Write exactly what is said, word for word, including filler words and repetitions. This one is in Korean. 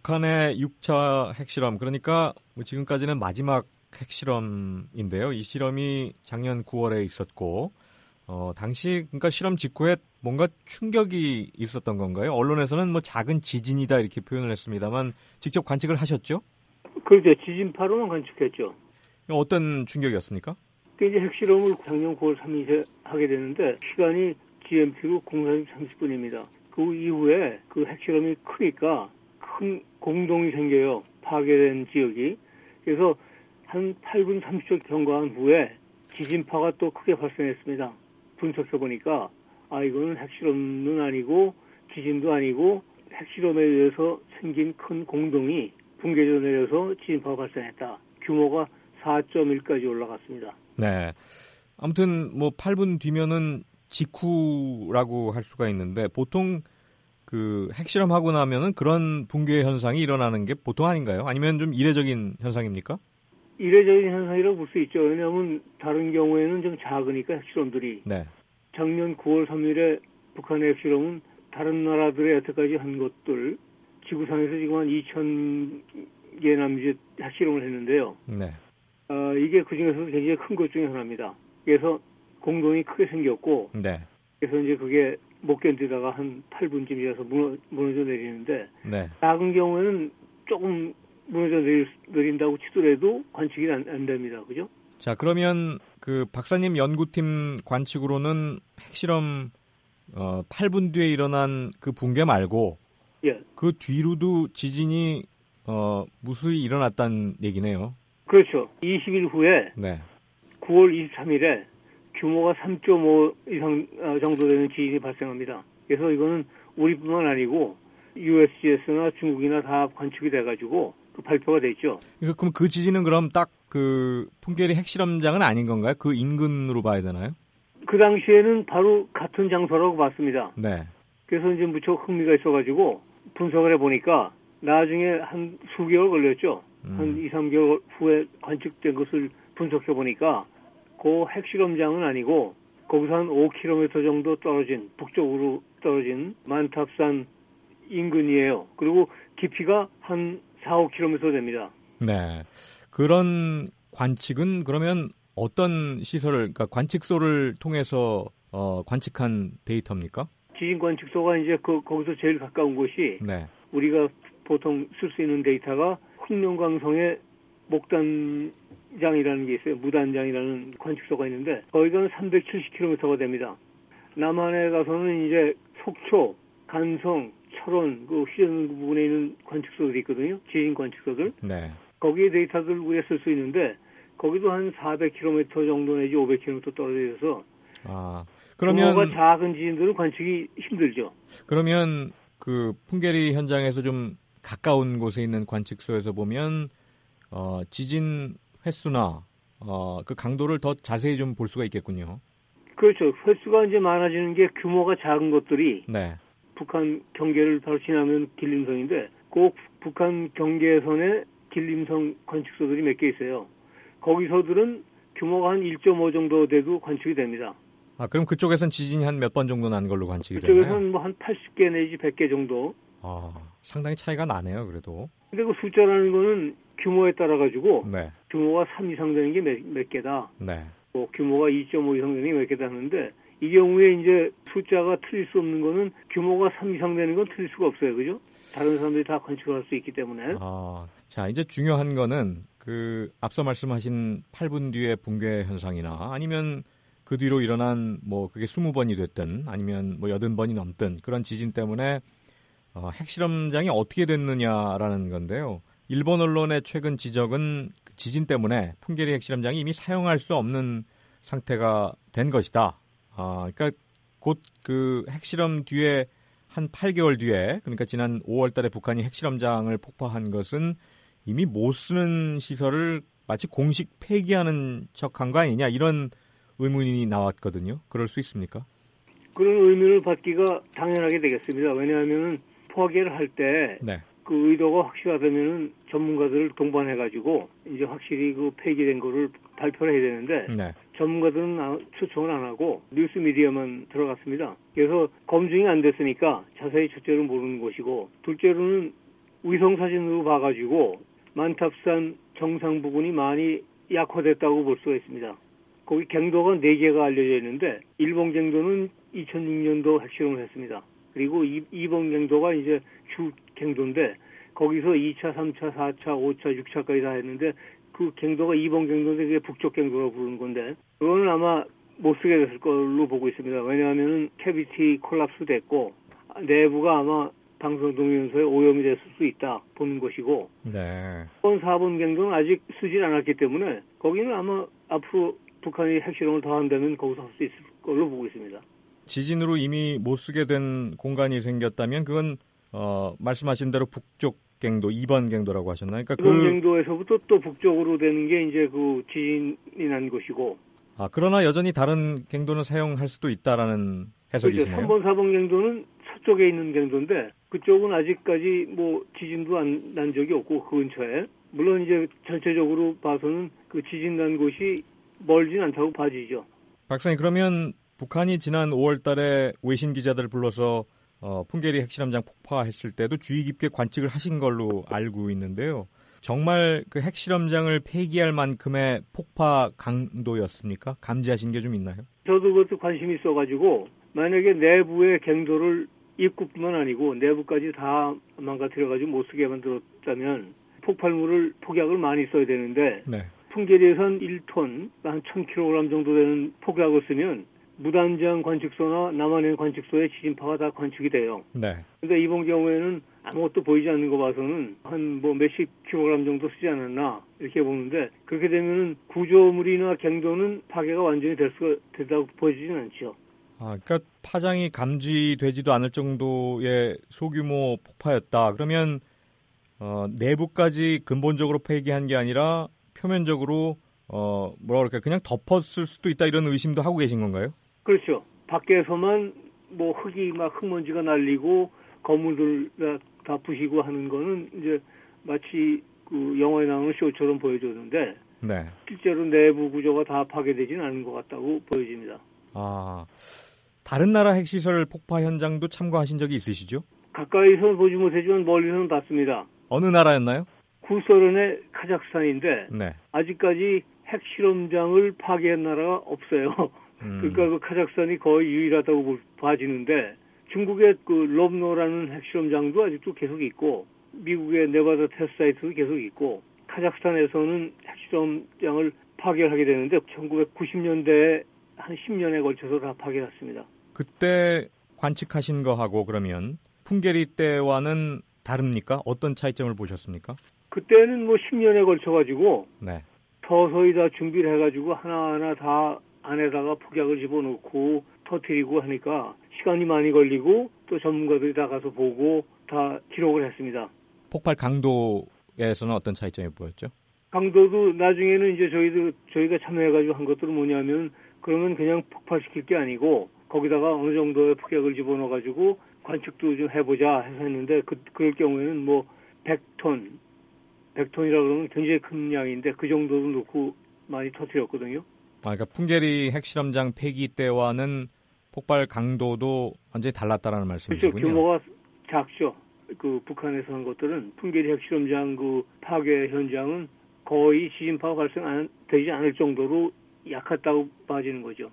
북한의 육 차 핵실험, 그러니까 뭐 지금까지는 마지막 핵실험인데요. 이 실험이 작년 구월에 있었고, 어, 당시 그러니까 실험 직후에 뭔가 충격이 있었던 건가요? 언론에서는 뭐 작은 지진이다 이렇게 표현을 했습니다만 직접 관측을 하셨죠? 그렇죠. 지진파로만 관측했죠. 어떤 충격이었습니까? 그 이제 핵실험을 작년 구월 삼일에 하게 되는데 시간이 지엠티로 공사 삼십 분입니다. 그 이후에 그 핵실험이 크니까 큰 공동이 생겨요. 파괴된 지역이. 그래서 한 팔 분 삼십 초 경과한 후에 지진파가 또 크게 발생했습니다. 분석해보니까 아 이거는 핵실험은 아니고 지진도 아니고 핵실험에 의해서 생긴 큰 공동이 붕괴져 내려서 지진파가 발생했다. 규모가 사 점 일까지 올라갔습니다. 네. 아무튼 뭐 팔 분 뒤면은 직후라고 할 수가 있는데 보통 그 핵실험하고 나면은 그런 붕괴 현상이 일어나는 게 보통 아닌가요? 아니면 좀 이례적인 현상입니까? 이례적인 현상이라고 볼 수 있죠. 왜냐하면 다른 경우에는 좀 작으니까 핵실험들이. 네. 작년 구월 삼일에 북한의 핵실험은 다른 나라들의 여태까지 한 것들 지구상에서 지금 한 이천 개 남짓 핵실험을 했는데요. 네. 어, 이게 그중에서도 굉장히 큰 것 중에 하나입니다. 그래서 공동이 크게 생겼고 네. 그래서 이제 그게 못 견디다가 한 팔 분쯤 지나서 무너, 무너져 내리는데 네. 작은 경우에는 조금 무너져 내릴, 내린다고 치더라도 관측이 안, 안 됩니다. 그죠? 자, 그러면 그 박사님 연구팀 관측으로는 핵실험 어, 팔 분 뒤에 일어난 그 붕괴 말고 예. 그 뒤로도 지진이 어, 무수히 일어났다는 얘기네요. 그렇죠. 이십 일 후에 네. 구월 이십삼일에 규모가 삼 점 오 이상 정도 되는 지진이 발생합니다. 그래서 이거는 우리뿐만 아니고 유에스지에스나 중국이나 다 관측이 돼가지고 그 발표가 됐죠. 그럼 그 지진은 그럼 딱 그 풍계리 핵실험장은 아닌 건가요? 그 인근으로 봐야 되나요? 그 당시에는 바로 같은 장소라고 봤습니다. 네. 그래서 이제 무척 흥미가 있어가지고 분석을 해보니까 나중에 한 수개월 걸렸죠. 음. 한 이, 삼 개월 후에 관측된 것을 분석해보니까 그 핵실험장은 아니고 거기서 한 오 킬로미터 정도 떨어진 북쪽으로 떨어진 만탑산 인근이에요. 그리고 깊이가 한 사, 오 킬로미터 됩니다. 네. 그런 관측은 그러면 어떤 시설을, 그러니까 관측소를 통해서 어, 관측한 데이터입니까? 지진 관측소가 이제 그 거기서 제일 가까운 곳이 네. 우리가 보통 쓸 수 있는 데이터가 흑룡강성의 목단장이라는 게 있어요. 무단장이라는 관측소가 있는데 거기가 삼백칠십 킬로미터가 됩니다. 남한에 가서는 이제 속초, 간성, 철원, 그 휴전 부분에 있는 관측소들이 있거든요. 지진 관측소들. 네. 거기에 데이터들 우리가 쓸 수 있는데 거기도 한 사백 킬로미터 정도 내지 오백 킬로미터 떨어져 있어서 아, 그러면 규모가 작은 지진들은 관측이 힘들죠. 그러면 그 풍계리 현장에서 좀 가까운 곳에 있는 관측소에서 보면 어, 지진 횟수나 어, 그 강도를 더 자세히 좀 볼 수가 있겠군요. 그렇죠. 횟수가 이제 많아지는 게 규모가 작은 것들이 네. 북한 경계를 바로 지나면 길림성인데 꼭 북한 경계선에 길림성 관측소들이 몇 개 있어요. 거기서들은 규모가 한 일 점 오 정도 돼도 관측이 됩니다. 아, 그럼 그쪽에선 지진이 한 몇 번 정도 난 걸로 관측이 되나요? 그쪽에서는 뭐 한 팔십 개 내지 백 개 정도. 아, 상당히 차이가 나네요, 그래도. 근데 그 숫자라는 거는 규모에 따라 가지고 네. 규모가 삼 이상 되는 게 몇, 몇 개다. 네. 뭐 규모가 이 점 오 이상 되는 게 몇 개다 하는데 이 경우에 이제 숫자가 틀릴 수 없는 거는 규모가 삼 이상 되는 건 틀릴 수가 없어요. 그죠? 다른 사람들이 다 관측할 수 있기 때문에. 아, 자, 이제 중요한 거는 그 앞서 말씀하신 팔 분 뒤의 붕괴 현상이나 아니면 그 뒤로 일어난 뭐 그게 이십 번이 됐든 아니면 뭐 팔십 번이 넘든 그런 지진 때문에 어, 핵실험장이 어떻게 됐느냐라는 건데요. 일본 언론의 최근 지적은 지진 때문에 풍계리 핵실험장이 이미 사용할 수 없는 상태가 된 것이다. 아, 그러니까 곧 그 핵실험 뒤에 한 팔 개월 뒤에, 그러니까 지난 오월 달에 북한이 핵실험장을 폭파한 것은 이미 못 쓰는 시설을 마치 공식 폐기하는 척한 거 아니냐, 이런 의문이 나왔거든요. 그럴 수 있습니까? 그런 의문을 받기가 당연하게 되겠습니다. 왜냐하면 포기를 할 때 네. 그 의도가 확실하다면 전문가들을 동반해가지고 이제 확실히 그 폐기된 거를 발표를 해야 되는데 네. 전문가들은 초청을 안 하고 뉴스 미디어만 들어갔습니다. 그래서 검증이 안 됐으니까 자세히 첫째로 모르는 것이고 둘째로는 위성 사진으로 봐가지고 만탑산 정상 부근이 많이 약화됐다고 볼 수가 있습니다. 거기 갱도가 네 개가 알려져 있는데 일본 갱도는 이천육 년도 핵실험을 했습니다. 그리고 이 번 갱도가 이제 주 갱도인데 거기서 이 차, 삼 차, 사 차, 오 차, 육 차까지 다 했는데 그 갱도가 이 번 갱도인데 그게 북쪽 갱도라고 부르는 건데 그거는 아마 못 쓰게 됐을 걸로 보고 있습니다. 왜냐하면 캐비티 콜랍스 됐고 내부가 아마 방사동위원소에 오염이 됐을 수 있다 보는 것이고 네. 사 번, 사 번 갱도는 아직 쓰질 않았기 때문에 거기는 아마 앞으로 북한이 핵실험을 더 한다면 거기서 할 수 있을 걸로 보고 있습니다. 지진으로 이미 못 쓰게 된 공간이 생겼다면 그건 어, 말씀하신 대로 북쪽 갱도, 이 번 갱도라고 하셨나요? 그러니까 그 그 갱도에서부터 또 북쪽으로 되는 게 이제 그 지진이 난 것이고. 아, 그러나 여전히 다른 갱도는 사용할 수도 있다라는 해석이시네요. 삼 번, 사 번 갱도는 서쪽에 있는 갱도인데 그쪽은 아직까지 뭐 지진도 안, 난 적이 없고 그 근처에. 물론 이제 전체적으로 봐서는 그 지진 난 곳이 멀진 않다고 봐지죠. 박사님, 그러면 북한이 지난 오월 달에 외신 기자들을 불러서 어, 풍계리 핵실험장 폭파했을 때도 주의 깊게 관측을 하신 걸로 알고 있는데요. 정말 그 핵실험장을 폐기할 만큼의 폭파 강도였습니까? 감지하신 게 좀 있나요? 저도 그것도 관심이 있어가지고 만약에 내부의 갱도를 입구뿐만 아니고 내부까지 다 망가뜨려가지고 못 쓰게 만들었다면 폭발물을 폭약을 많이 써야 되는데 네. 풍계리에선 일 톤, 한 천 킬로그램 정도 되는 폭약을 쓰면 무단장 관측소나 남한행 관측소에 지진파가 다 관측이 돼요. 네. 근데 이번 경우에는 아무것도 보이지 않는 거 봐서는 한 뭐 몇십 킬로그램 정도 쓰지 않았나 이렇게 보는데 그렇게 되면은 구조물이나 갱도는 파괴가 완전히 될 수가 된다고 보여지진 않죠. 아, 그러니까 파장이 감지되지도 않을 정도의 소규모 폭파였다. 그러면 어, 내부까지 근본적으로 폐기한 게 아니라 표면적으로 어, 뭐라 그럴까 그냥 덮었을 수도 있다 이런 의심도 하고 계신 건가요? 그렇죠. 밖에서만 뭐 흙이 막 흙먼지가 날리고 건물들 다 부시고 하는 거는 이제 마치 그 영화에 나오는 쇼처럼 보여줬는데 네. 실제로 내부 구조가 다 파괴되지는 않은 것 같다고 보여집니다. 아, 다른 나라 핵시설 폭파 현장도 참고하신 적이 있으시죠? 가까이서 보지 못했지만 멀리서는 봤습니다. 어느 나라였나요? 구소련의 카자흐스탄인데 네. 아직까지 핵실험장을 파괴한 나라가 없어요. 음. 그러니까 그 카자흐스탄이 거의 유일하다고 봐지는데 중국의 그 롬노라는 핵실험장도 아직도 계속 있고 미국의 네바다 테스트 사이트도 계속 있고 카자흐스탄에서는 핵실험장을 파괴하게 되는데 천구백구십 년대에 한 십 년에 걸쳐서 다 파괴했습니다. 그때 관측하신 거하고 그러면 풍계리 때와는 다릅니까? 어떤 차이점을 보셨습니까? 그때는 뭐 십 년에 걸쳐가지고 네. 서서히 다 준비를 해가지고 하나하나 다 안에다가 폭약을 집어넣고 터뜨리고 하니까 시간이 많이 걸리고 또 전문가들이 다 가서 보고 다 기록을 했습니다. 폭발 강도에서는 어떤 차이점이 보였죠? 강도도 나중에는 이제 저희도 저희가 참여해가지고 한 것들은 뭐냐면 그러면 그냥 폭발시킬 게 아니고 거기다가 어느 정도의 폭약을 집어넣어가지고 관측도 좀 해보자 해서 했는데 그, 그럴 경우에는 뭐 백 톤, 백 톤이라 그러면 굉장히 큰 양인데 그 정도도 넣고 많이 터뜨렸거든요. 아, 그러니까 풍계리 핵실험장 폐기 때와는 폭발 강도도 완전히 달랐다라는 말씀이시군요. 그렇죠. 규모가 작죠. 그 북한에서 한 것들은 풍계리 핵실험장 그 파괴 현장은 거의 지진파가 발생되지 않을 정도로 약했다고 봐지는 거죠.